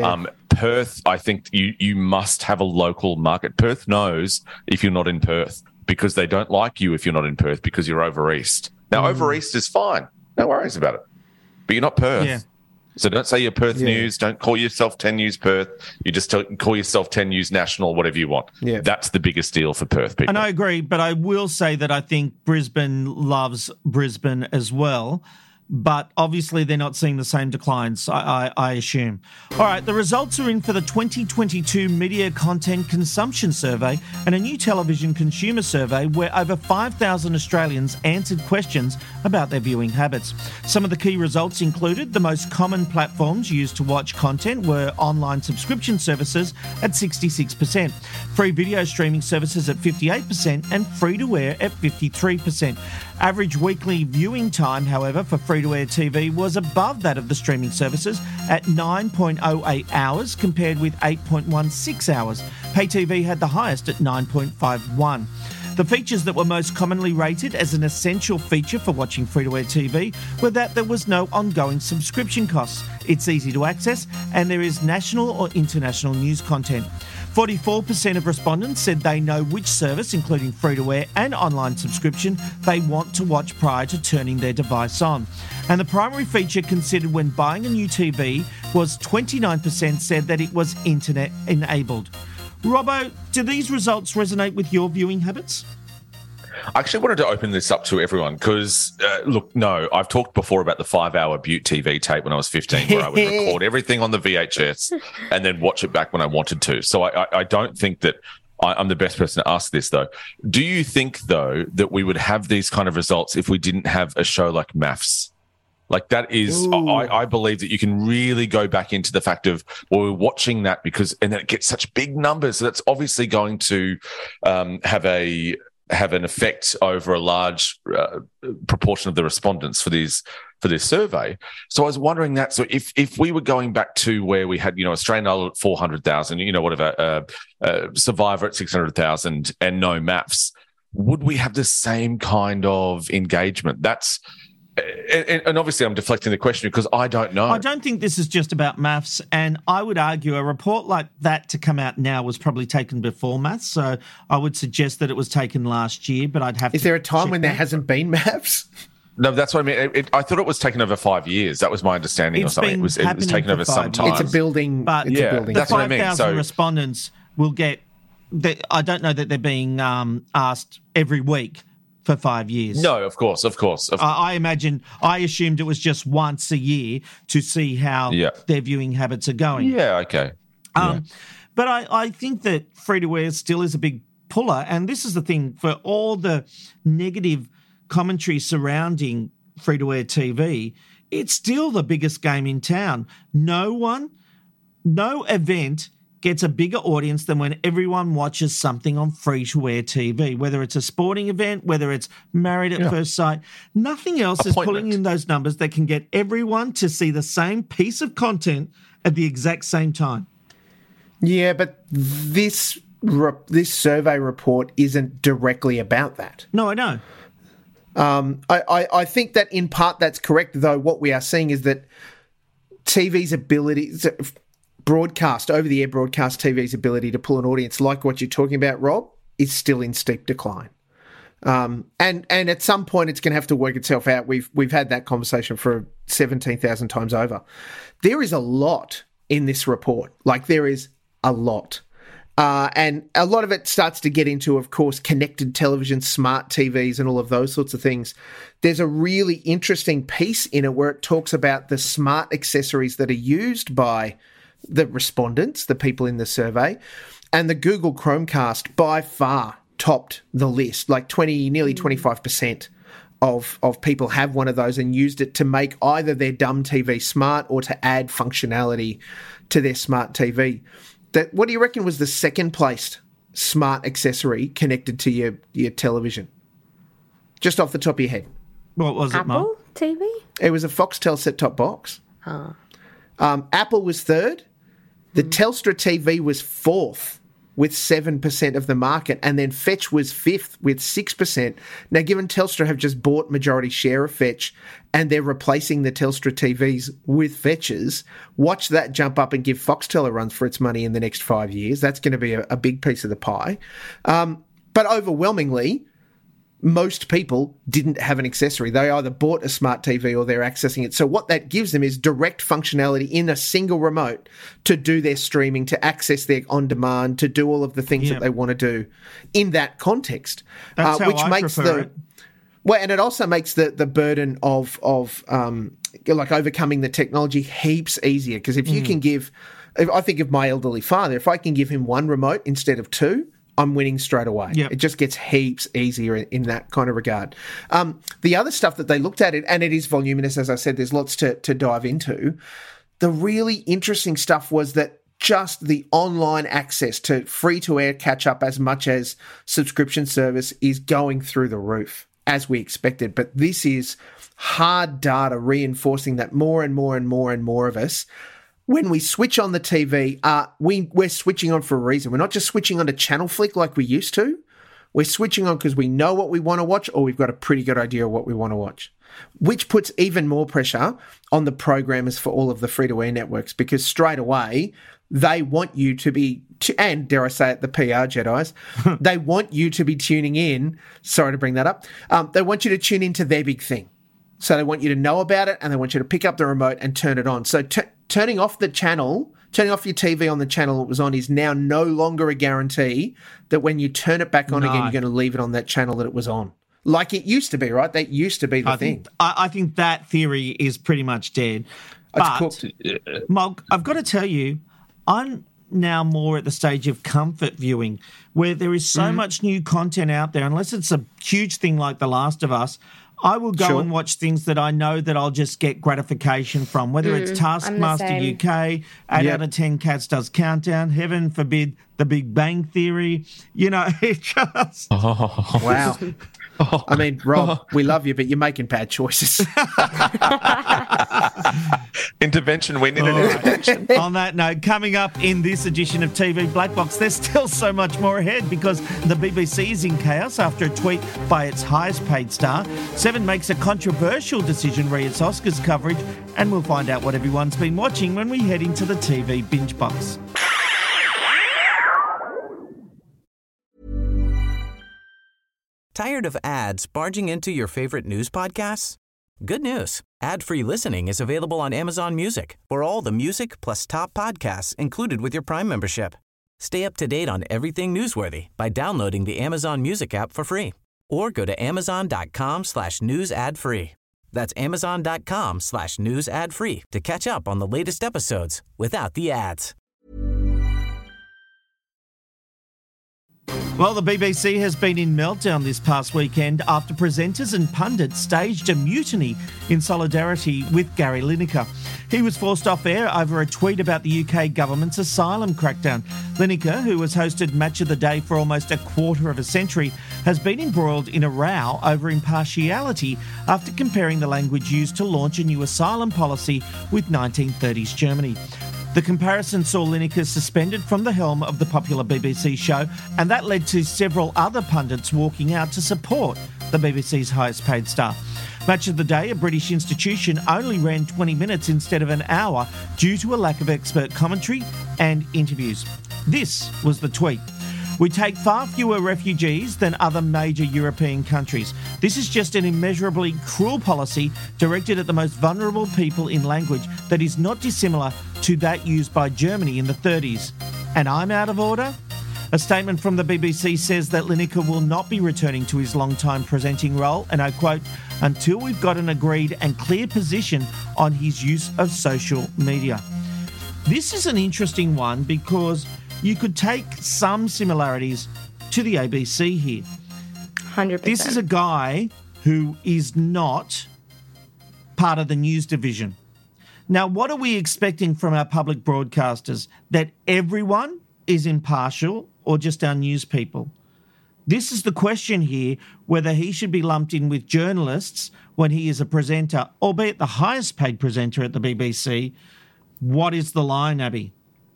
Perth, I think you must have a local market. Perth knows if you're not in Perth because they don't like you if you're not in Perth because you're over east. Now, over east is fine. No worries about it. But you're not Perth. Yeah. So don't say you're Perth News. Don't call yourself 10 News Perth. You just call yourself 10 News National, whatever you want. Yeah. That's the biggest deal for Perth people. And I agree, but I will say that I think Brisbane loves Brisbane as well. But obviously they're not seeing the same declines, I assume. All right, the results are in for the 2022 Media Content Consumption Survey and a new television consumer survey where over 5,000 Australians answered questions about their viewing habits. Some of the key results included the most common platforms used to watch content were online subscription services at 66%, free video streaming services at 58% and free-to-air at 53%. Average weekly viewing time, however, for free-to-air TV was above that of the streaming services at 9.08 hours compared with 8.16 hours. Pay TV had the highest at 9.51. The features that were most commonly rated as an essential feature for watching free-to-air TV were that there was no ongoing subscription costs, it's easy to access, and there is national or international news content. 44% of respondents said they know which service, including free-to-air and online subscription, they want to watch prior to turning their device on. And the primary feature considered when buying a new TV was 29% said that it was internet-enabled. Robbo, do these results resonate with your viewing habits? I actually wanted to open this up to everyone because, I've talked before about the 5-hour Butte TV tape when I was 15 where I would record everything on the VHS and then watch it back when I wanted to. So I don't think that I'm the best person to ask this, though. Do you think, though, that we would have these kind of results if we didn't have a show like MAFS? Like that is, I believe that you can really go back into the fact of, well, we're watching that and then it gets such big numbers. So that's obviously going to have an effect over a large proportion of the respondents for this survey. So I was wondering that. So if we were going back to where we had, Australian Idol at 400,000, Survivor at 600,000 and no MAFS, would we have the same kind of engagement? And obviously I'm deflecting the question because I don't know. I don't think this is just about MAFS, and I would argue a report like that to come out now was probably taken before MAFS, so I would suggest that it was taken last year, but I'd have Is there a time when there hasn't been MAFS? No, that's what I mean. I thought it was taken over 5 years. That was my understanding or something. It was taken over some time. It's a building. But it's a building. The 5,000 respondents will get, I don't know that they're being asked every week for 5 years. No, of course. I assumed it was just once a year to see how their viewing habits are going. Yeah, okay. But I think that free-to-air still is a big puller, and this is the thing, for all the negative commentary surrounding free-to-air TV, it's still the biggest game in town. No event gets a bigger audience than when everyone watches something on free-to-air TV, whether it's a sporting event, whether it's Married at First Sight. Nothing else is pulling in those numbers that can get everyone to see the same piece of content at the exact same time. Yeah, but this survey report isn't directly about that. No, I know. I think that in part that's correct, though what we are seeing is that TV's ability... broadcast, over-the-air broadcast TV's ability to pull an audience like what you're talking about, Rob, is still in steep decline. And at some point it's going to have to work itself out. We've had that conversation for 17,000 times over. There is a lot in this report. Like, there is a lot. And a lot of it starts to get into, of course, connected television, smart TVs, and all of those sorts of things. There's a really interesting piece in it where it talks about the smart accessories that are used by the respondents, the people in the survey, and the Google Chromecast by far topped the list. Like nearly 25% of people have one of those and used it to make either their dumb TV smart or to add functionality to their smart TV. What do you reckon was the second placed smart accessory connected to your television? Just off the top of your head. What was it, Mark? Apple TV? It was a Foxtel set-top box. Oh. Apple was third. The Telstra TV was fourth with 7% of the market, and then Fetch was fifth with 6%. Now, given Telstra have just bought majority share of Fetch and they're replacing the Telstra TVs with Fetches, watch that jump up and give Foxtel a run for its money in the next 5 years. That's going to be a big piece of the pie. But overwhelmingly, most people didn't have an accessory. They either bought a smart TV or they're accessing it. So what that gives them is direct functionality in a single remote to do their streaming, to access their on-demand, to do all of the things that they want to do in that context. That's how which I makes prefer it. Well, and it also makes the burden of like overcoming the technology heaps easier. Because if you can I think of my elderly father, if I can give him one remote instead of two, I'm winning straight away. Yep. It just gets heaps easier in that kind of regard. The other stuff that they looked at, and it is voluminous, as I said, there's lots to dive into. The really interesting stuff was that just the online access to free-to-air catch-up as much as subscription service is going through the roof, as we expected. But this is hard data reinforcing that more and more and more and more of us, when we switch on the TV, we're switching on for a reason. We're not just switching on to channel flick like we used to. We're switching on because we know what we want to watch, or we've got a pretty good idea of what we want to watch, which puts even more pressure on the programmers for all of the free-to-air networks, because straight away they want you to be, and dare I say it, the PR Jedis, they want you to be tuning in. Sorry to bring that up. They want you to tune into their big thing. So they want you to know about it, and they want you to pick up the remote and turn it on. So turning off the channel, turning off your TV on the channel it was on is now no longer a guarantee that when you turn it back on again, you're going to leave it on that channel that it was on. Like it used to be, right? That used to be the thing. I think that theory is pretty much dead. But, Mog, I've got to tell you, I'm now more at the stage of comfort viewing, where there is so much new content out there, unless it's a huge thing like The Last of Us, I will go and watch things that I know that I'll just get gratification from, whether it's Taskmaster UK, 8 out of 10 Cats Does Countdown, heaven forbid The Big Bang Theory, it just... Wow. I mean, Rob, we love you, but you're making bad choices. Intervention. We need an intervention. On that note, coming up in this edition of TV Black Box, there's still so much more ahead because the BBC is in chaos after a tweet by its highest paid star. Seven makes a controversial decision re its Oscars coverage, and we'll find out what everyone's been watching when we head into the TV binge box. Tired of ads barging into your favorite news podcasts? Good news. Ad-free listening is available on Amazon Music for all the music plus top podcasts included with your Prime membership. Stay up to date on everything newsworthy by downloading the Amazon Music app for free or go to amazon.com/news ad free. That's amazon.com/news ad free to catch up on the latest episodes without the ads. Well, the BBC has been in meltdown this past weekend after presenters and pundits staged a mutiny in solidarity with Gary Lineker. He was forced off air over a tweet about the UK government's asylum crackdown. Lineker, who has hosted Match of the Day for almost a quarter of a century, has been embroiled in a row over impartiality after comparing the language used to launch a new asylum policy with 1930s Germany. The comparison saw Lineker suspended from the helm of the popular BBC show, and that led to several other pundits walking out to support the BBC's highest paid staff. Match of the Day, a British institution, only ran 20 minutes instead of an hour due to a lack of expert commentary and interviews. This was the tweet. We take far fewer refugees than other major European countries. This is just an immeasurably cruel policy directed at the most vulnerable people in language that is not dissimilar to that used by Germany in the 30s. And I'm out of order? A statement from the BBC says that Lineker will not be returning to his long-time presenting role, and I quote, until we've got an agreed and clear position on his use of social media. This is an interesting one because you could take some similarities to the ABC here. 100%. This is a guy who is not part of the news division. Now, what are we expecting from our public broadcasters? That everyone is impartial or just our news people? This is the question here, whether he should be lumped in with journalists when he is a presenter, albeit the highest paid presenter at the BBC. What is the line, Abby?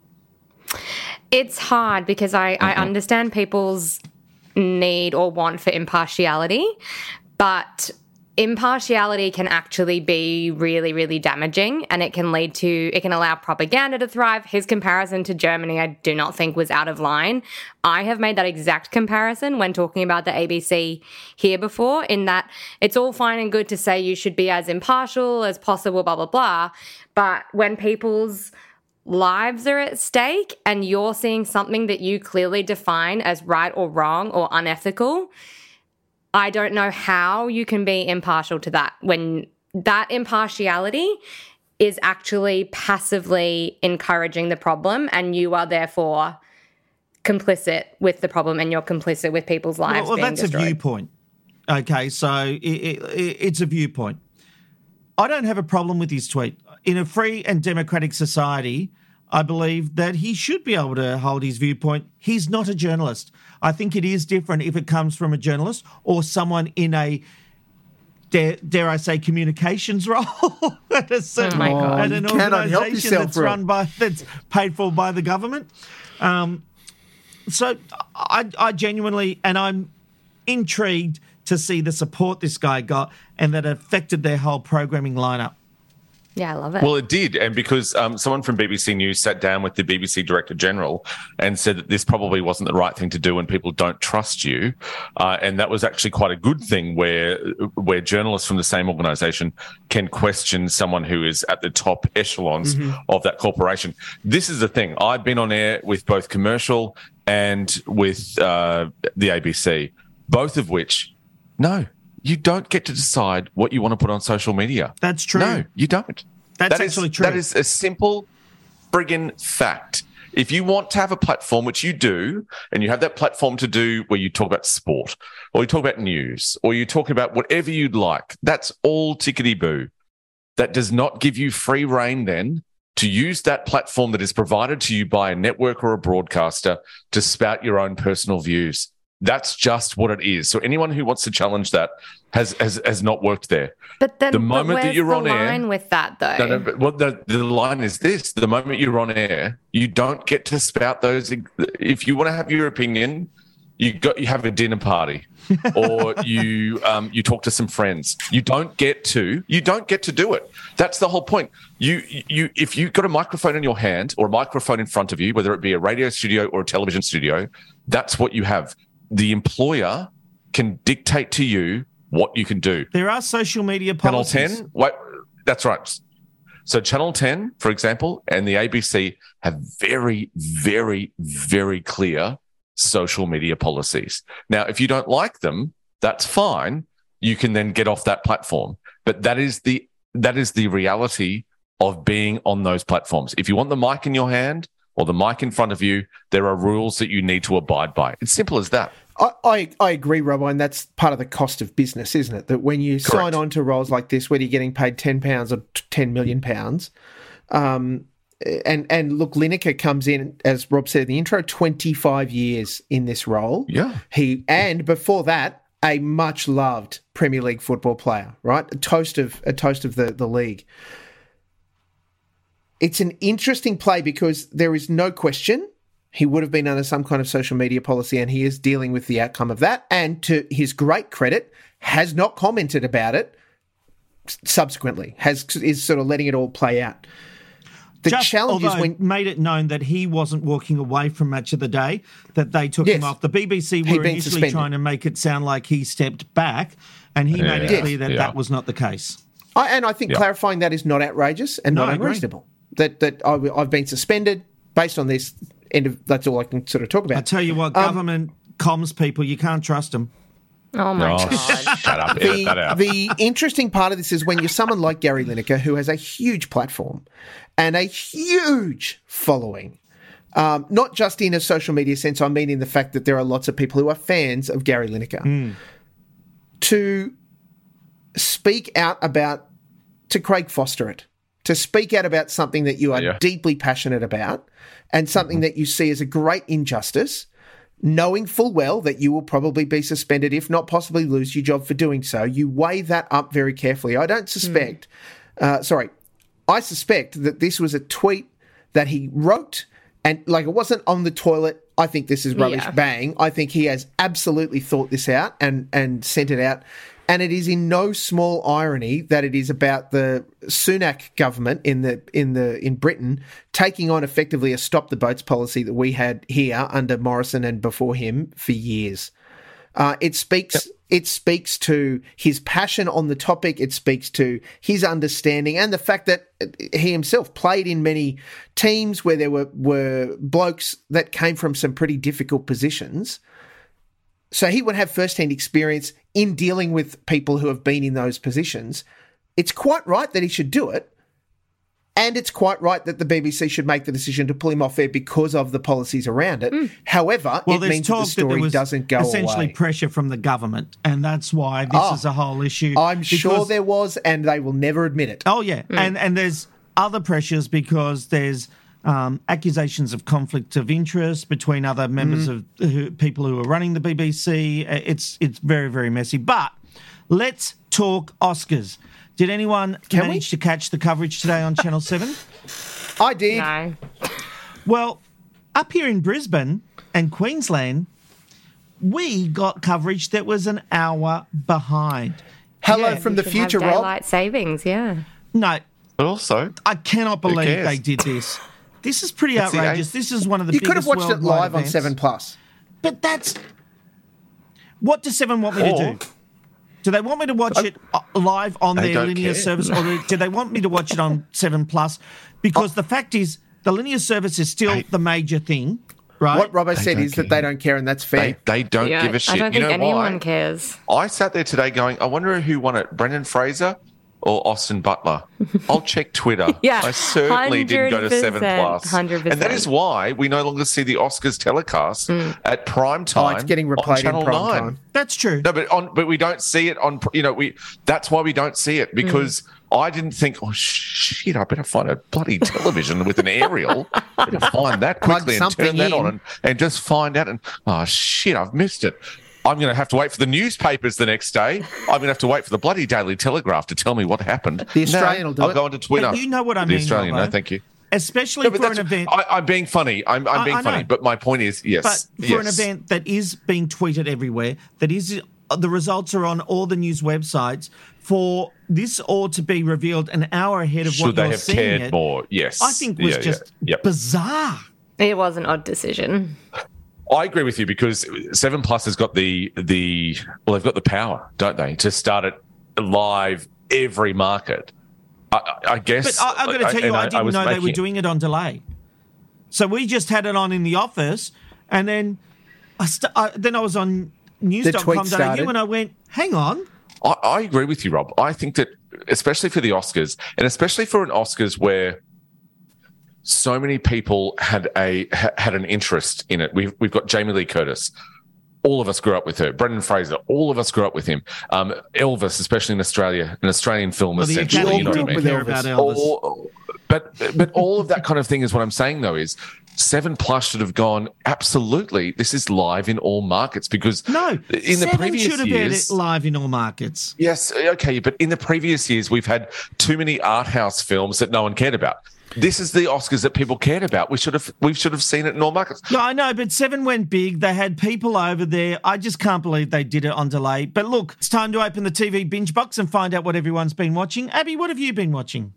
It's hard because I understand people's need or want for impartiality, but impartiality can actually be really, really damaging, and it can allow propaganda to thrive. His comparison to Germany, I do not think was out of line. I have made that exact comparison when talking about the ABC here before, in that it's all fine and good to say you should be as impartial as possible, blah, blah, blah. But when people's lives are at stake and you're seeing something that you clearly define as right or wrong or unethical, I don't know how you can be impartial to that when that impartiality is actually passively encouraging the problem, and you are therefore complicit with the problem and you're complicit with people's lives being that's destroyed. A viewpoint. Okay, so it's a viewpoint. I don't have a problem with his tweet. In a free and democratic society, I believe that he should be able to hold his viewpoint. He's not a journalist. I think it is different if it comes from a journalist or someone in a, dare I say, communications role at an organisation that's paid for by the government. So I genuinely, and I'm intrigued to see the support this guy got and that affected their whole programming lineup. Yeah, I love it. Well, it did. And because someone from BBC News sat down with the BBC Director General and said that this probably wasn't the right thing to do when people don't trust you. And that was actually quite a good thing where journalists from the same organisation can question someone who is at the top echelons of that corporation. This is the thing. I've been on air with both commercial and with the ABC, both of which, no, you don't get to decide what you want to put on social media. That's true. No, you don't. That's actually true. That is a simple friggin' fact. If you want to have a platform, which you do, and you have that platform to do where you talk about sport or you talk about news or you talk about whatever you'd like, that's all tickety-boo. That does not give you free rein then to use that platform that is provided to you by a network or a broadcaster to spout your own personal views. That's just what it is. So anyone who wants to challenge that has not worked there. But then, the moment that you're on air, line with that though. The line is this: the moment you're on air, you don't get to spout those. If you want to have your opinion, you have a dinner party, or you talk to some friends. You don't get to do it. That's the whole point. If you've got a microphone in your hand or a microphone in front of you, whether it be a radio studio or a television studio, that's what you have. The employer can dictate to you what you can do. There are social media policies. Channel 10, that's right. So Channel 10, for example, and the ABC have very, very, very clear social media policies. Now, if you don't like them, that's fine. You can then get off that platform. But that is the reality of being on those platforms. If you want the mic in your hand, or the mic in front of you, there are rules that you need to abide by. It's simple as that. I agree, Robbo, and that's part of the cost of business, isn't it? That when you sign on to roles like this, whether you're getting paid £10 or £10 million, and look, Lineker comes in, as Rob said in the intro, 25 years in this role. Yeah. And before that, a much loved Premier League football player, right? A toast of the league. It's an interesting play because there is no question he would have been under some kind of social media policy, and he is dealing with the outcome of that. And to his great credit, has not commented about it subsequently, is sort of letting it all play out. The challenge is when made it known that he wasn't walking away from Match of the Day, that they took him off. The BBC were initially suspended, trying to make it sound like he stepped back, and he made it clear that that was not the case. I think clarifying that is not outrageous and not unreasonable. That I've been suspended based on this. That's all I can sort of talk about. I tell you what, government comms people, you can't trust them. Oh, my God. Shut up. Edit that out. The interesting part of this is when you're someone like Gary Lineker, who has a huge platform and a huge following, not just in a social media sense, I mean in the fact that there are lots of people who are fans of Gary Lineker, to speak out about, to Craig Foster it, to speak out about something that you are deeply passionate about and something that you see as a great injustice, knowing full well that you will probably be suspended, if not possibly lose your job for doing so. You weigh that up very carefully. I suspect that this was a tweet that he wrote, and like, it wasn't on the toilet, I think this is rubbish, bang. I think he has absolutely thought this out and sent it out. And it is in no small irony that it is about the Sunak government in Britain taking on effectively a stop the boats policy that we had here under Morrison and before him for years. It speaks to his passion on the topic. It speaks to his understanding and the fact that he himself played in many teams where there were blokes that came from some pretty difficult positions. So he would have first-hand experience in dealing with people who have been in those positions. It's quite right that he should do it, and it's quite right that the BBC should make the decision to pull him off air because of the policies around it. However, it means that the story doesn't go essentially away. Pressure from the government, and that's why this is a whole issue. I'm sure there was, and they will never admit it. Oh, yeah. And there's other pressures because there's accusations of conflict of interest between other members of people who are running the BBC. It's very, very messy. But let's talk Oscars. Did anyone manage to catch the coverage today on Channel 7? I did. No. Well, up here in Brisbane and Queensland, we got coverage that was an hour behind. Hello from the future, Rob. Daylight savings, No. But also, I cannot believe they did this. This is pretty outrageous. This is one of the biggest. You could have watched it live events. on 7+. But that's... What does 7 want me to do? Do they want me to watch it live on their linear service, or do they want me to watch it on 7+? Because the fact is, the linear service is still the major thing, right? What Robbo said is that they don't care, and that's fair. They don't give a shit. I don't think anyone cares. I sat there today going, I wonder who won it, Brendan Fraser or Austin Butler. I'll check Twitter. I certainly didn't go to 7+. 100%. And that is why we no longer see the Oscars telecast at prime time. It's getting replayed in Channel prime 9. time. That's true. No, but we don't see it on. That's why we don't see it, because I didn't think, oh shit, I better find a bloody television with an aerial. I better find that quickly and turn that on and just find out. And oh shit, I've missed it. I'm going to have to wait for the newspapers the next day. I'm going to have to wait for the bloody Daily Telegraph to tell me what happened. The Australian will do it. I'll go onto Twitter. But you know what I mean, The Australian, Robbo. no, thank you. Especially for an event. I'm being funny. I'm being funny. But my point is, yes. But for an event that is being tweeted everywhere, that is, the results are on all the news websites, for this all to be revealed an hour ahead of what you're seeing. Should they have cared more? Yes. I think was just bizarre. It was an odd decision. I agree with you, because 7+ has got they've got the power, don't they, to start it live every market. I guess. But I'm going to tell you, I didn't know they were doing it on delay. So we just had it on in the office, and then I was on news.com.au and I went, hang on. I agree with you, Rob. I think that, especially for the Oscars, and especially for an Oscars where so many people had an interest in it. We've got Jamie Lee Curtis. All of us grew up with her. Brendan Fraser, all of us grew up with him. Elvis, especially in Australia, an Australian film, essentially. You know what I mean? About Elvis. But all of that kind of thing is what I'm saying, though, is 7plus should have gone, absolutely, this is live in all markets, because in the previous should have years, been live in all markets. Yes, okay, but in the previous years, we've had too many art house films that no one cared about. This is the Oscars that people cared about. We should have seen it in all markets. No, I know, but 7 went big. They had people over there. I just can't believe they did it on delay. But look, it's time to open the TV binge box and find out what everyone's been watching. Abby, what have you been watching?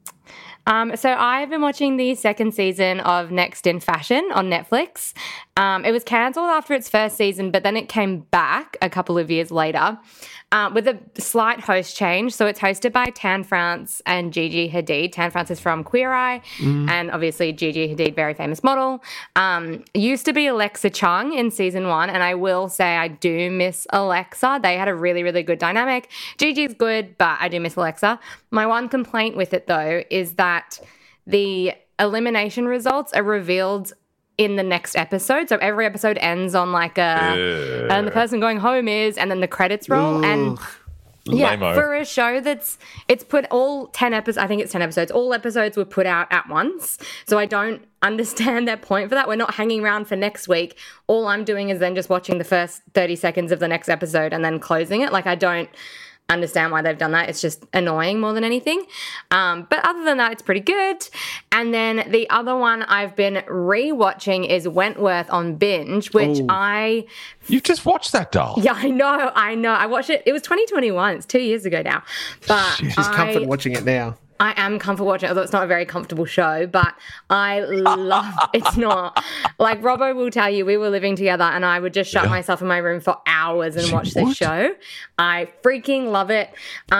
So I've been watching the second season of Next in Fashion on Netflix. It was cancelled after its first season, but then it came back a couple of years later with a slight host change. So it's hosted by Tan France and Gigi Hadid. Tan France is from Queer Eye, and obviously Gigi Hadid, very famous model. Used to be Alexa Chung in season 1, and I will say I do miss Alexa. They had a really, really good dynamic. Gigi's good, but I do miss Alexa. My one complaint with it, though, is that the elimination results are revealed in the next episode. So every episode ends on like and the person going home is, and then the credits roll. And yeah, for a show it's put all 10 episodes, I think it's 10 episodes, all episodes were put out at once. So I don't understand their point for that. We're not hanging around for next week. All I'm doing is then just watching the first 30 seconds of the next episode and then closing it. Like, I don't understand why they've done that. It's just annoying more than anything. But other than that, it's pretty good. And then the other one I've been rewatching is Wentworth on Binge, which You've just watched that, doll. Yeah, I know. I watched it. It was 2021. It's 2 years ago now. But she's comfort watching it now. I am comfort watching, although it's not a very comfortable show, but I love it's not. Like, Robbo will tell you, we were living together and I would just shut myself in my room for hours and watch this show. I freaking love it.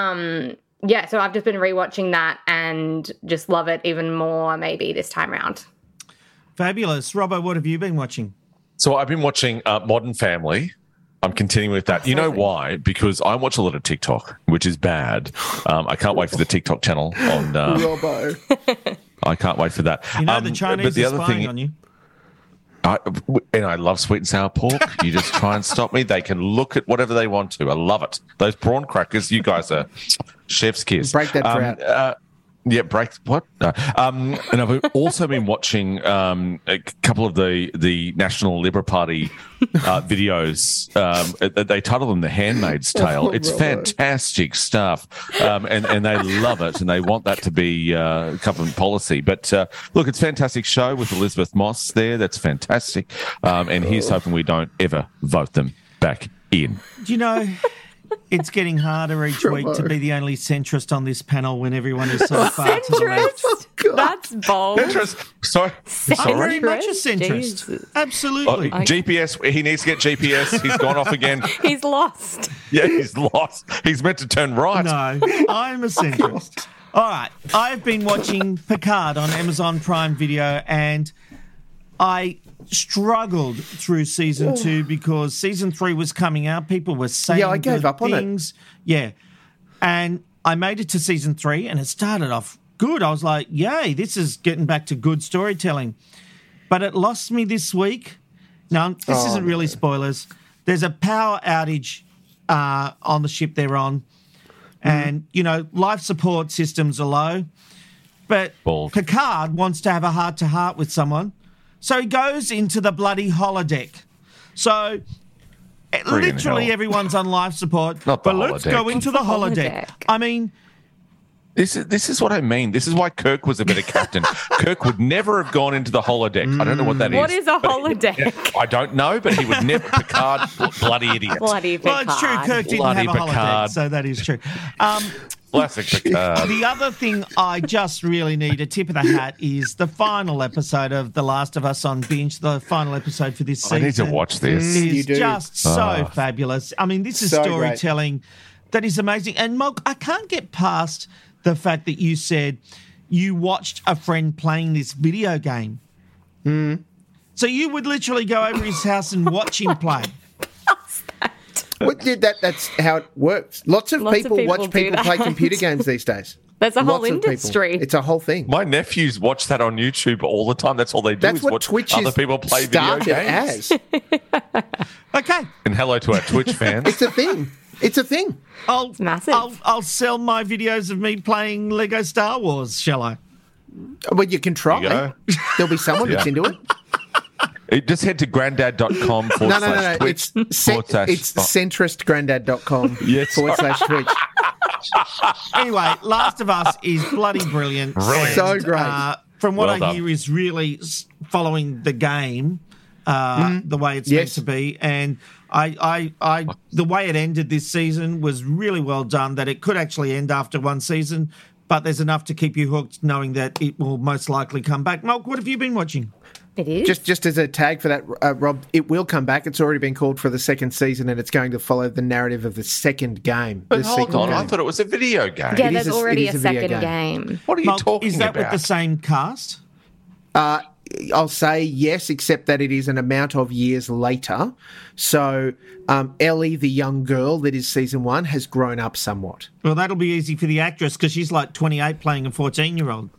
So I've just been rewatching that and just love it even more maybe this time around. Fabulous. Robbo, what have you been watching? So I've been watching Modern Family. I'm continuing with that. You know why? Because I watch a lot of TikTok, which is bad. I can't wait for the TikTok channel on Robbo. I can't wait for that. You know the Chinese are spying on you. I love sweet and sour pork. You just try and stop me. They can look at whatever they want to. I love it. Those prawn crackers, you guys are chef's kiss. Break that drought. Yeah, break what? No. And I've also been watching a couple of the National Liberal Party videos. They title them The Handmaid's Tale. It's fantastic stuff, and they love it, and they want that to be government policy. But look, it's a fantastic show with Elizabeth Moss there. That's fantastic. And here's hoping we don't ever vote them back in. Do you know... It's getting harder each week to be the only centrist on this panel when everyone is so far to the left. Oh, that's bold. Centrist. Sorry. I'm very much a centrist. Jesus. Absolutely. GPS. He needs to get GPS. He's gone off again. He's lost. Yeah, he's lost. He's meant to turn right. No, I'm a centrist. All right. I've been watching Picard on Amazon Prime Video, and I struggled through season 2 because season 3 was coming out. People were saying I gave up on it. Yeah. And I made it to season 3 and it started off good. I was like, yay, this is getting back to good storytelling. But it lost me this week. Now, this isn't really spoilers. There's a power outage on the ship they're on. And, life support systems are low. But Picard wants to have a heart-to-heart with someone. So he goes into the bloody holodeck. So literally everyone's on life support. Not the let's go into the holodeck. I mean... This is what I mean. This is why Kirk was a better captain. Kirk would never have gone into the holodeck. I don't know what that is. What is a holodeck? I don't know, but he would never... Picard, bloody idiot. Bloody Picard. Well, it's true. Kirk didn't have a holodeck, so that is true. Classic Picard. The other thing I just really need a tip of the hat is the final episode of The Last of Us on Binge, the final episode for this season. I need to watch this. Is just so fabulous. I mean, this is so storytelling that is amazing. And, Mog, I can't get past the fact that you said you watched a friend playing this video game. So you would literally go over his house and watch him play. That's how it works. Lots of people watch people play computer games these days. There's a whole Lots of people. industry. It's a whole thing. My nephews watch that on YouTube all the time. That's all they do That's is what watch Twitch other people play video games. as. Okay. And hello to our Twitch fans. It's a thing. It's a thing. It's massive. I'll sell my videos of me playing Lego Star Wars, shall I? Well, you can try. There you go. There'll be someone that's into it. Just head to granddad.com / No. Twitch It's / centristgranddad.com / Twitch. Anyway, Last of Us is bloody brilliant. Brilliant. So great. From what Well I done. hear is really following the game the way it's meant to be. And I the way it ended this season was really well done, that it could actually end after one season, but there's enough to keep you hooked knowing that it will most likely come back. Mark, what have you been watching? It is. Just as a tag for that, Rob, it will come back. It's already been called for the second season, and it's going to follow the narrative of the second game. But hold on, I thought it was a video game. Yeah, It there's is already it a is video second game. What are you Mark, talking is that about? with the same cast? I'll say yes, except that it is an amount of years later. So Ellie, the young girl that is season 1, has grown up somewhat. Well, that'll be easy for the actress because she's like 28 playing a 14-year-old.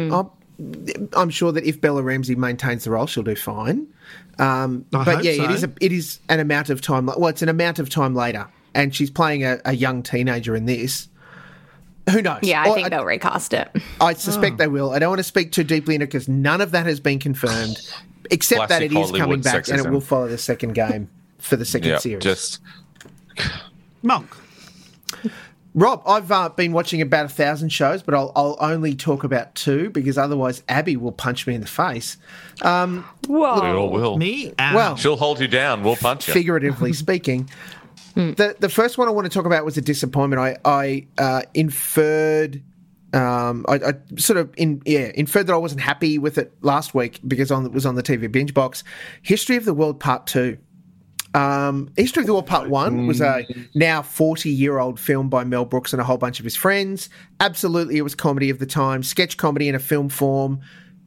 I'm sure that if Bella Ramsey maintains the role, she'll do fine. But yeah, so. it is an amount of time. Well, it's an amount of time later, and she's playing a young teenager in this. Who knows? Yeah, I think they'll recast it. I suspect they will. I don't want to speak too deeply into it because none of that has been confirmed, except that it is Classic coming Hollywood back and it sexism. will follow the second game for the second Yeah, series. just Monk. Rob, I've been watching about 1,000 shows, but I'll only talk about 2 because otherwise Abby will punch me in the face. Whoa. we all will. Me? Well, She'll hold you down. We'll punch you. figuratively speaking. The first one I want to talk about was a disappointment. I inferred, I sort of inferred that I wasn't happy with it last week because it was on the TV binge box. History of the World Part 2. History of the World Part 1 was a now 40-year-old film by Mel Brooks and a whole bunch of his friends. Absolutely, it was comedy of the time, sketch comedy in a film form.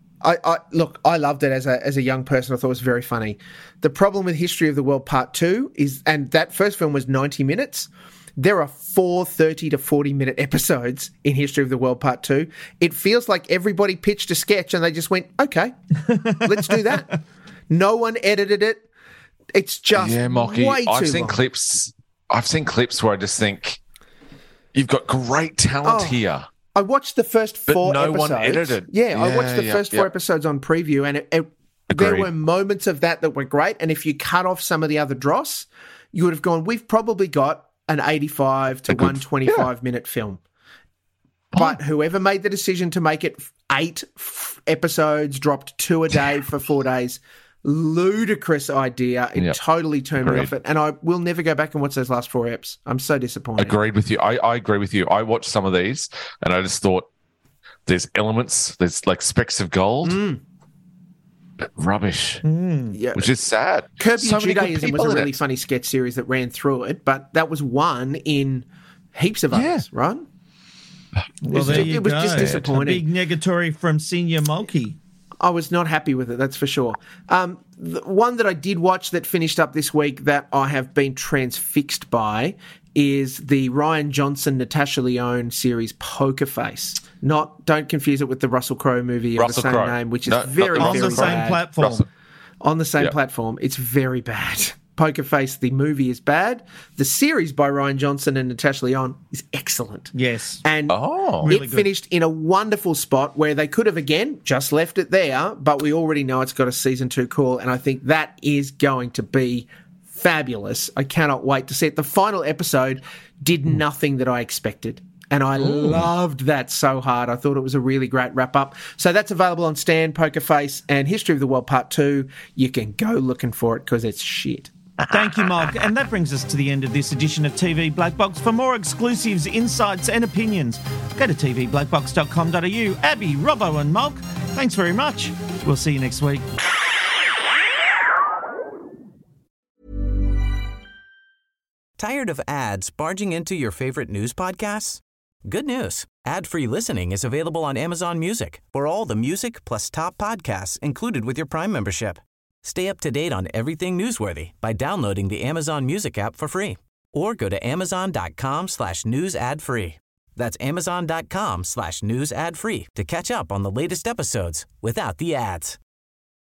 I loved it as a young person. I thought it was very funny. The problem with History of the World Part 2 is, and that first film was 90 minutes, there are 4 30 to 40-minute episodes in History of the World Part 2. It feels like everybody pitched a sketch and they just went, okay, let's do that. No one edited it. It's just Mocky, way too I've seen long. clips. I've seen clips where I just think you've got great talent here. I watched the first 4 no episodes. one edited. Yeah, I watched the Yeah, first 4 episodes on preview, and there were moments of that were great. And if you cut off some of the other dross, you would have gone, we've probably got an 85 to 125-minute film. But whoever made the decision to make it 8 episodes, dropped 2 a day for 4 days, ludicrous idea. It totally turned me off it. And I will never go back and watch those last 4 eps. I'm so disappointed. Agreed with you. I agree with you. I watched some of these and I just thought there's elements, there's like specks of gold, but rubbish, which is sad. Curb So Your many good Judaism was people a in really it. funny sketch series that ran through it, but that was one in heaps of others, right? Well, there you it was go. just disappointing. A big negatory from Senior Mulkey. I was not happy with it, that's for sure. The one that I did watch that finished up this week that I have been transfixed by is the Ryan Johnson, Natasha Lyonne series Poker Face. Don't confuse it with the Russell Crowe movie of the same name, which is very, on very the same bad. platform. On the same platform. It's very bad. Poker Face, the movie is bad. The series by Ryan Johnson and Natasha Lyonne is excellent. Yes. And really it good. finished in a wonderful spot where they could have, again, just left it there, but we already know it's got a season 2 call, and I think that is going to be fabulous. I cannot wait to see it. The final episode did nothing that I expected. And I loved that so hard. I thought it was a really great wrap-up. So that's available on Stan, Poker Face, and History of the World Part 2. You can go looking for it because it's shit. Thank you, Mark. And that brings us to the end of this edition of TV Black Box. For more exclusives, insights and opinions, go to tvblackbox.com.au. Abby, Robbo and Mark, thanks very much. We'll see you next week. Tired of ads barging into your favorite news podcasts? Good news. Ad-free listening is available on Amazon Music for all the music plus top podcasts included with your Prime membership. Stay up to date on everything newsworthy by downloading the Amazon Music app for free or go to amazon.com/news ad free. That's amazon.com/news ad free to catch up on the latest episodes without the ads.